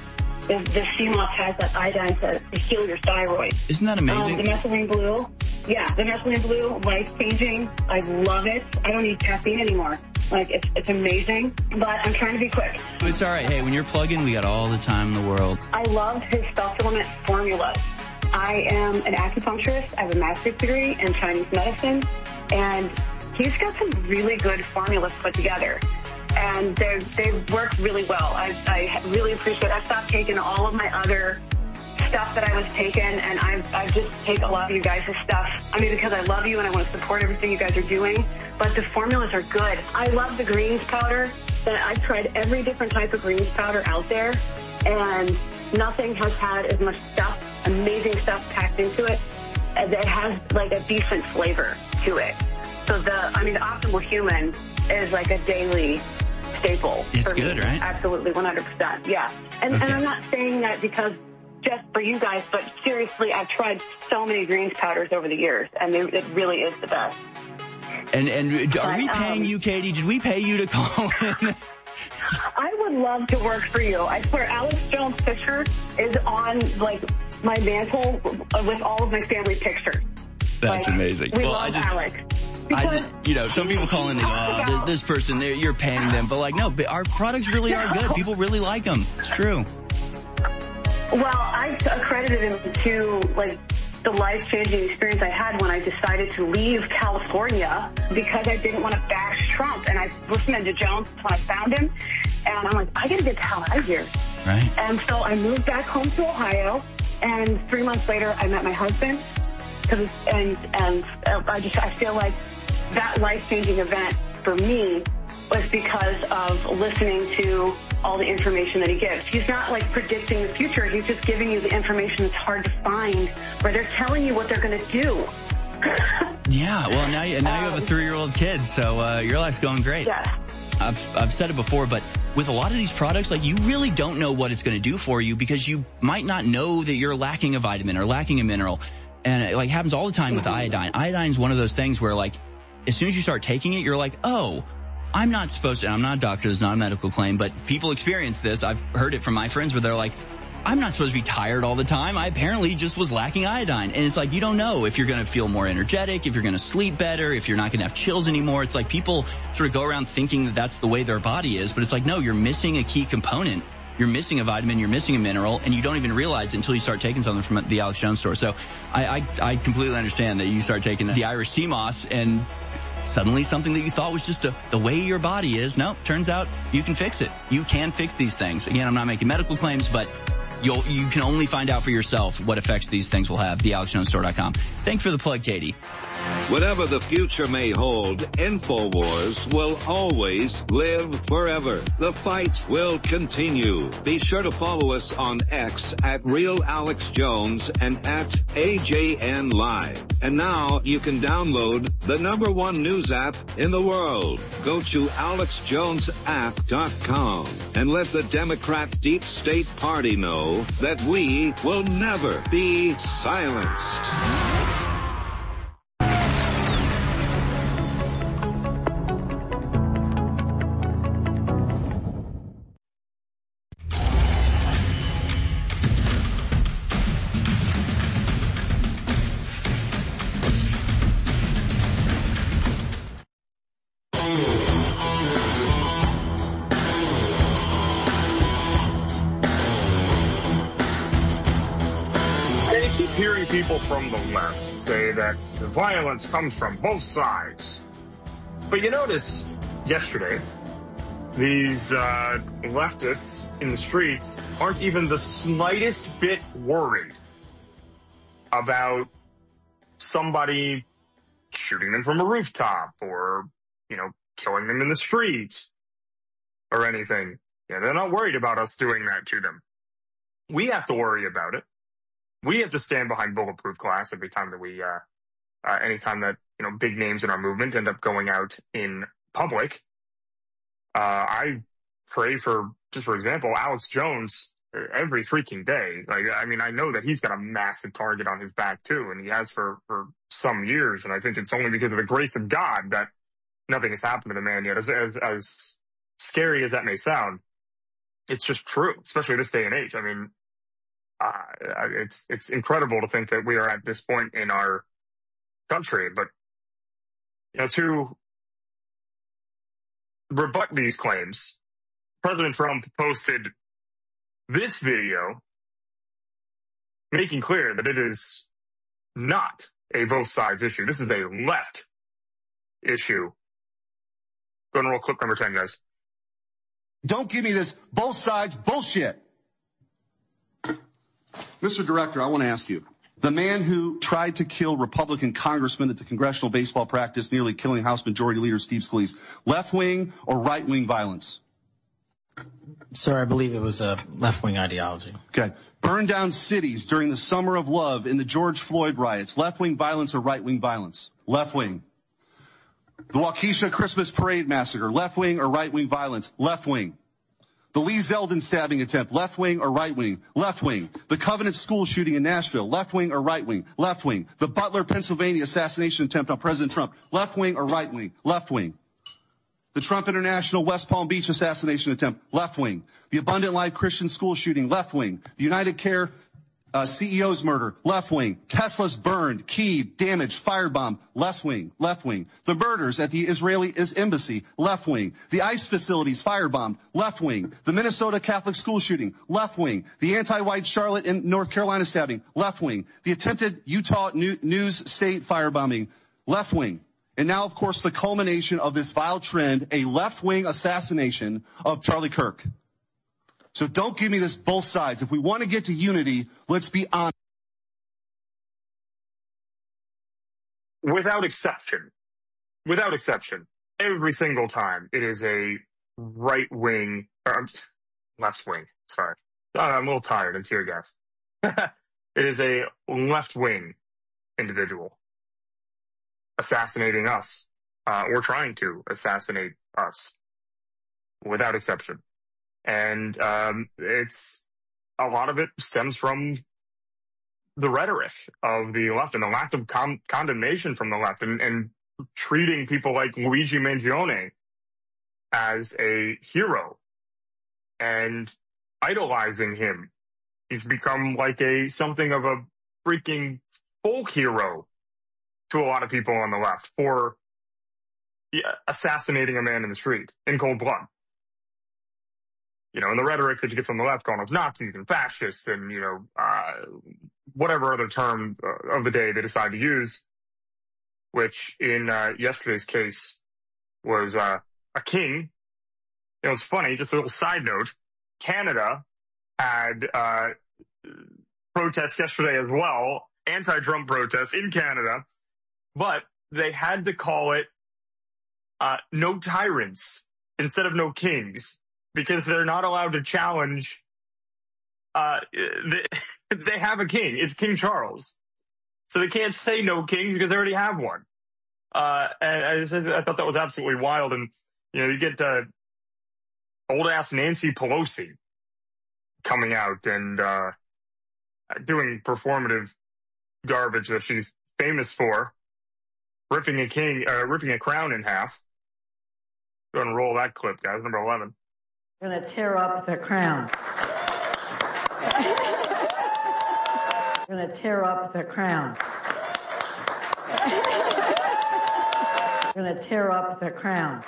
the sea moss has that iodine to heal your thyroid. Isn't that amazing? The methylene blue, the methylene blue, life-changing. I love it. I don't need caffeine anymore. It's amazing, but I'm trying to be quick. It's all right. Hey, when you're plugging, we got all the time in the world. I love his supplement formulas. I am an acupuncturist. I have a master's degree in Chinese medicine, and he's got some really good formulas put together, and they work really well. I really appreciate it. I've stopped taking all of my other stuff that I was taking, and I just take a lot of you guys' stuff. Because I love you and I want to support everything you guys are doing, but the formulas are good. I love the greens powder. I've tried every different type of greens powder out there, and nothing has had as much stuff, amazing stuff packed into it, that has a decent flavor to it. So the Optimal Human is a daily staple. It's good, right? Absolutely, 100%. Yeah. And I'm not saying that because just for you guys, but seriously, I've tried so many greens powders over the years, and it really is the best. And are we paying you, Katie? Did we pay you to call in? I would love to work for you. I swear, Alex Jones' picture is on my mantle with all of my family pictures. That's amazing. We love Alex. Some people call in this person, you're paying them, but no, our products really are good. People really like them. It's true. Well, I accredited him to the life-changing experience I had when I decided to leave California because I didn't want to bash Trump. And I listened to Jones when I found him, and I'm like, I got to get the hell out of here. Right. And so I moved back home to Ohio, and 3 months later, I met my husband. I feel like that life-changing event for me was because of listening to all the information that he gives. He's not like predicting the future. He's just giving you the information that's hard to find, where they're telling you what they're going to do. Yeah, well, now you have a 3-year-old kid, so your life's going great. Yeah. I've said it before, but with a lot of these products, like, you really don't know what it's going to do for you because you might not know that you're lacking a vitamin or lacking a mineral. And it, like, happens all the time with iodine. Iodine's one of those things where, like, as soon as you start taking it, you're like, oh, I'm not supposed to, and I'm not a doctor, it's not a medical claim, but people experience this. I've heard it from my friends where they're like, I'm not supposed to be tired all the time. I apparently just was lacking iodine. And it's like, you don't know if you're going to feel more energetic, if you're going to sleep better, if you're not going to have chills anymore. It's like people sort of go around thinking that that's the way their body is, but it's like, no, you're missing a key component. You're missing a vitamin, you're missing a mineral, and you don't even realize it until you start taking something from the Alex Jones store. So I completely understand that you start taking the Irish sea moss and suddenly something that you thought was just the way your body is. No, turns out you can fix it. You can fix these things. Again, I'm not making medical claims, but you can only find out for yourself what effects these things will have. TheAlexJonesStore.com. Thanks for the plug, Katie. Whatever the future may hold, InfoWars will always live forever. The fight will continue. Be sure to follow us on X at RealAlexJones and at AJN Live. And now you can download the #1 news app in the world. Go to AlexJonesApp.com and let the Democrat Deep State Party know that we will never be silenced. People from the left say that the violence comes from both sides. But you notice yesterday, these leftists in the streets aren't even the slightest bit worried about somebody shooting them from a rooftop or, killing them in the streets or anything. Yeah, they're not worried about us doing that to them. We have to worry about it. We have to stand behind bulletproof glass every time that we, anytime that, big names in our movement end up going out in public. I pray for, just for example, Alex Jones every freaking day. I know that he's got a massive target on his back too, and he has for some years. And I think it's only because of the grace of God that nothing has happened to the man yet. As scary as that may sound, it's just true, especially this day and age. It's incredible to think that we are at this point in our country, but to rebut these claims, President Trump posted this video making clear that it is not a both sides issue. This is a left issue. Go and roll clip number 10, guys. Don't give me this both sides bullshit. Mr. Director, I want to ask you, the man who tried to kill Republican congressman at the congressional baseball practice, nearly killing House Majority Leader Steve Scalise, left-wing or right-wing violence? Sir, I believe it was a left-wing ideology. Okay. Burned down cities during the Summer of Love in the George Floyd riots, left-wing violence or right-wing violence? Left-wing. The Waukesha Christmas Parade massacre, left-wing or right-wing violence? Left-wing. The Lee Zeldin stabbing attempt, left-wing or right-wing? Left-wing. The Covenant school shooting in Nashville, left-wing or right-wing? Left-wing. The Butler, Pennsylvania assassination attempt on President Trump, left-wing or right-wing? Left-wing. The Trump International West Palm Beach assassination attempt, left-wing. The Abundant Life Christian school shooting, left-wing. The United Care CEO's murder, left-wing. Tesla's burned, keyed, damaged, firebombed, left-wing, left-wing. The murders at the Israeli embassy, left-wing. The ICE facilities firebombed, left-wing. The Minnesota Catholic school shooting, left-wing. The anti-white Charlotte and North Carolina stabbing, left-wing. The attempted Utah News State firebombing, left-wing. And now, of course, the culmination of this vile trend, a left-wing assassination of Charlie Kirk. So don't give me this both sides. If we want to get to unity, let's be honest. without exception, every single time it is a right wing, or left wing, sorry. I'm a little tired and tear gas. It is a left wing individual assassinating us, or trying to assassinate us, without exception. And it's a lot of it stems from the rhetoric of the left and the lack of condemnation from the left, and treating people like Luigi Mangione as a hero and idolizing him. He's become like something of a freaking folk hero to a lot of people on the left for assassinating a man in the street in cold blood. You know, and the rhetoric that you get from the left calling us Nazis and fascists and, you know, whatever other term of the day they decide to use, which in yesterday's case was a king. It was funny, just a little side note, Canada had protests yesterday as well, anti-Trump protests in Canada, but they had to call it no tyrants instead of no kings, because they're not allowed to challenge. They have a king. It's King Charles. So they can't say no kings because they already have one. And I thought that was absolutely wild. And, you know, you get old ass Nancy Pelosi coming out and doing performative garbage that she's famous for, ripping a crown in half. Go ahead and roll that clip, guys. Number 11. We're going to tear up the crown. We're going to tear up the crown. We're going to tear up the crown.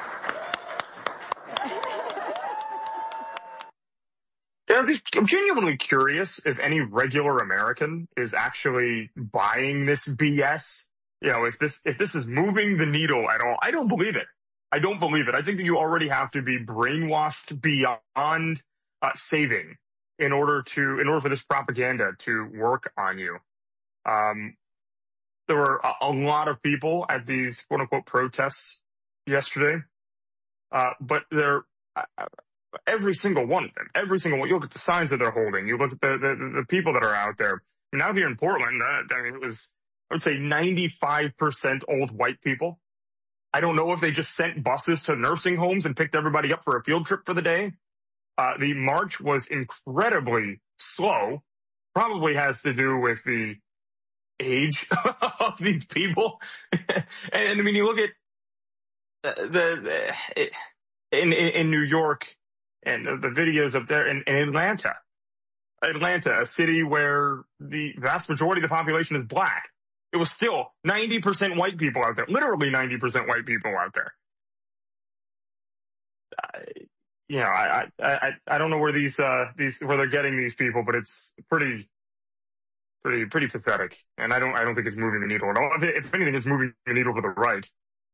Yeah, I'm genuinely curious if any regular American is actually buying this BS. You know, if this is moving the needle at all. I don't believe it. I think that you already have to be brainwashed beyond saving in order for this propaganda to work on you. There were a lot of people at these quote unquote protests yesterday, but every single one of them, you look at the signs that they're holding, you look at the people that are out there. And out here in Portland, it was, I would say 95% old white people. I don't know if they just sent buses to nursing homes and picked everybody up for a field trip for the day. The march was incredibly slow. Probably has to do with the age of these people. And I mean, you look at in New York and the videos up there in Atlanta, a city where the vast majority of the population is black. It was still 90% white people out there, literally 90% white people out there. You know, I don't know where where they're getting these people, but it's pretty pathetic. And I don't think it's moving the needle at all. If anything, it's moving the needle to the right.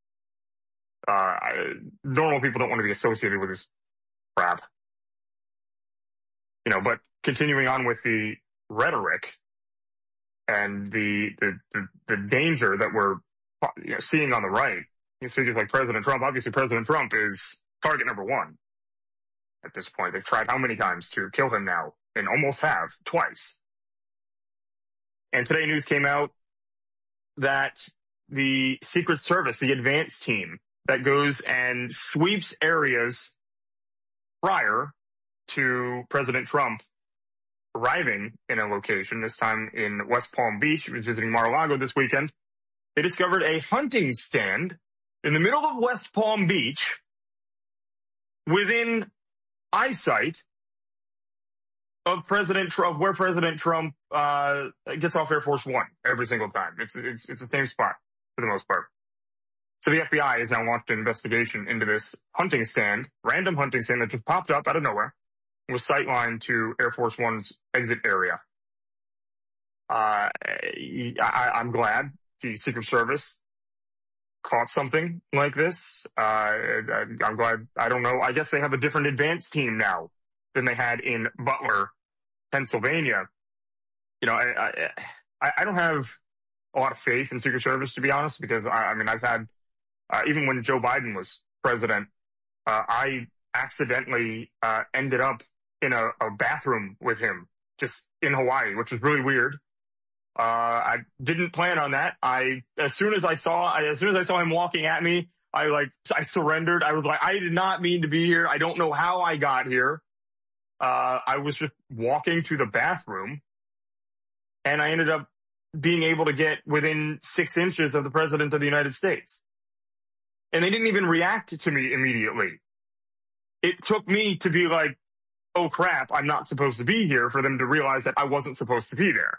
Normal people don't want to be associated with this crap. You know, but continuing on with the rhetoric and the danger that we're seeing on the right, you see figures like President Trump. Obviously, President Trump is target number one at this point. They've tried how many times to kill him now, and almost have twice. And today news came out that the Secret Service, the advance team that goes and sweeps areas prior to President Trump arriving in a location, this time in West Palm Beach. He was visiting Mar-a-Lago this weekend. They discovered a hunting stand in the middle of West Palm Beach within eyesight of President Trump, where President Trump gets off Air Force One every single time. It's the same spot for the most part. So the FBI has now launched an investigation into this hunting stand, random hunting stand that just popped up out of nowhere, was sightlined to Air Force One's exit area. I'm glad the Secret Service caught something like this. I'm glad. I don't know. I guess they have a different advance team now than they had in Butler, Pennsylvania. You know, I don't have a lot of faith in Secret Service, to be honest, because I've had, even when Joe Biden was president, I accidentally ended up in a bathroom with him just in Hawaii, which was really weird. I didn't plan on that. As soon as I saw him walking at me, I surrendered. I was like, I did not mean to be here. I don't know how I got here. I was just walking to the bathroom, and I ended up being able to get within 6 inches of the President of the United States. And they didn't even react to me immediately. It took me to be like, oh crap, I'm not supposed to be here, for them to realize that I wasn't supposed to be there.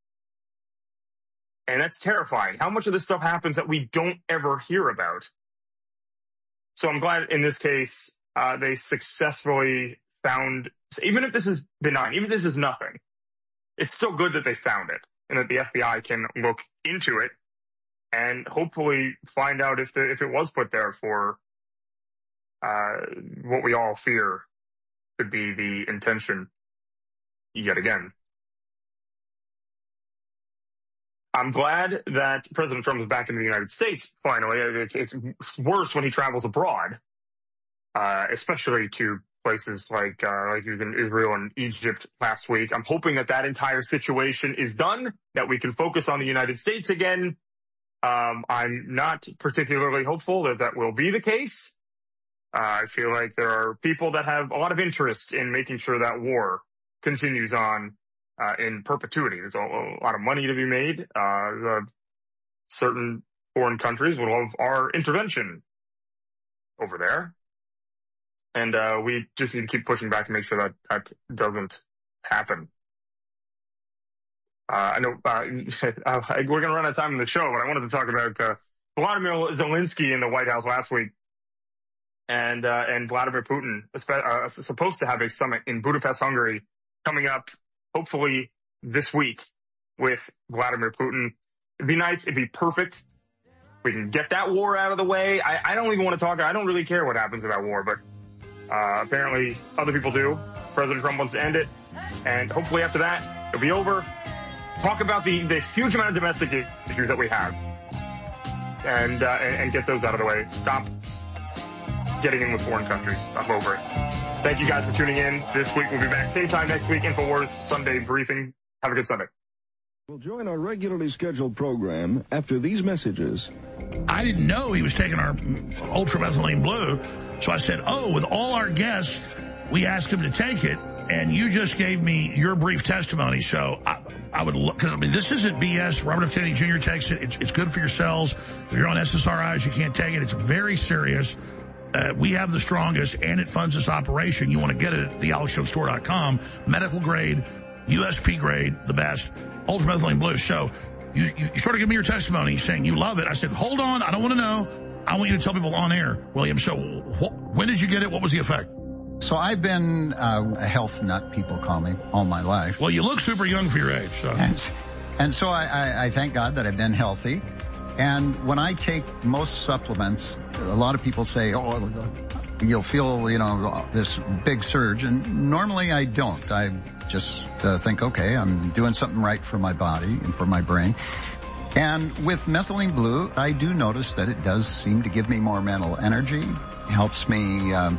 And that's terrifying. How much of this stuff happens that we don't ever hear about? So I'm glad in this case, they successfully found, even if this is benign, even if this is nothing, it's still good that they found it and that the FBI can look into it and hopefully find out if it was put there for what we all fear could be the intention yet again. I'm glad that President Trump is back in the United States, finally. It's worse when he travels abroad, especially to places like he was in Israel and Egypt last week. I'm hoping that entire situation is done, that we can focus on the United States again. I'm not particularly hopeful that will be the case. I feel like there are people that have a lot of interest in making sure that war continues on in perpetuity. There's a lot of money to be made. Certain foreign countries would love our intervention over there. And we just need to keep pushing back to make sure that doesn't happen. I know we're going to run out of time in the show, but I wanted to talk about Vladimir Zelensky in the White House last week. And Vladimir Putin supposed to have a summit in Budapest, Hungary, coming up hopefully this week with Vladimir Putin. It'd be nice. It'd be perfect. We can get that war out of the way. I don't even want to talk. I don't really care what happens to that war, but apparently other people do. President Trump wants to end it. And hopefully after that, it'll be over. Talk about the huge amount of domestic issues that we have. And get those out of the way. Stop getting in with foreign countries. I'm over it. Thank you guys for tuning in this week. We'll be back same time next week. InfoWars Sunday Briefing. Have a good Sunday. We'll join our regularly scheduled program after these messages. I didn't know he was taking our ultramethylene blue, so I said, with all our guests, we asked him to take it, and you just gave me your brief testimony, so I would look, because this isn't BS. Robert F. Kennedy Jr. takes it. It's good for your cells. If you're on SSRIs, you can't take it. It's very serious. We have the strongest, and it funds this operation. You want to get it at thealexjonesstore.com. Medical grade, USP grade, the best. Ultramethylene blue. So you sort of give me your testimony saying you love it. I said, hold on, I don't want to know. I want you to tell people on air, William. So when did you get it? What was the effect? So I've been a health nut, people call me, all my life. Well, you look super young for your age. So. And so I thank God that I've been healthy. And when I take most supplements, a lot of people say, you'll feel, this big surge. And normally I don't. I just think, okay, I'm doing something right for my body and for my brain. And with Methylene Blue, I do notice that it does seem to give me more mental energy. It helps me I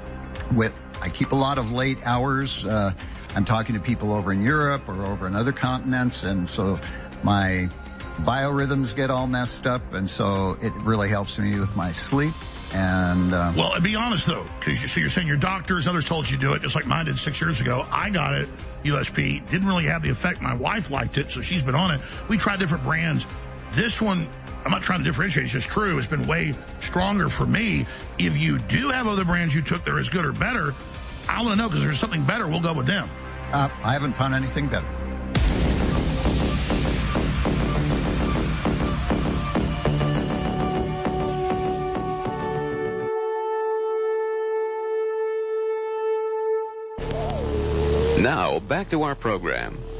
keep a lot of late hours. I'm talking to people over in Europe or over in other continents. And so my biorhythms get all messed up, and so it really helps me with my sleep. And well, be honest though, because you're saying your doctors, others told you to do it, just like mine did 6 years ago. I got it, USP, didn't really have the effect. My wife liked it, so she's been on it. We tried different brands. This one, I'm not trying to differentiate, it's just true. It's been way stronger for me. If you do have other brands you took that are as good or better, I want to know, because if there's something better, we'll go with them. I haven't found anything better. Now, back to our program.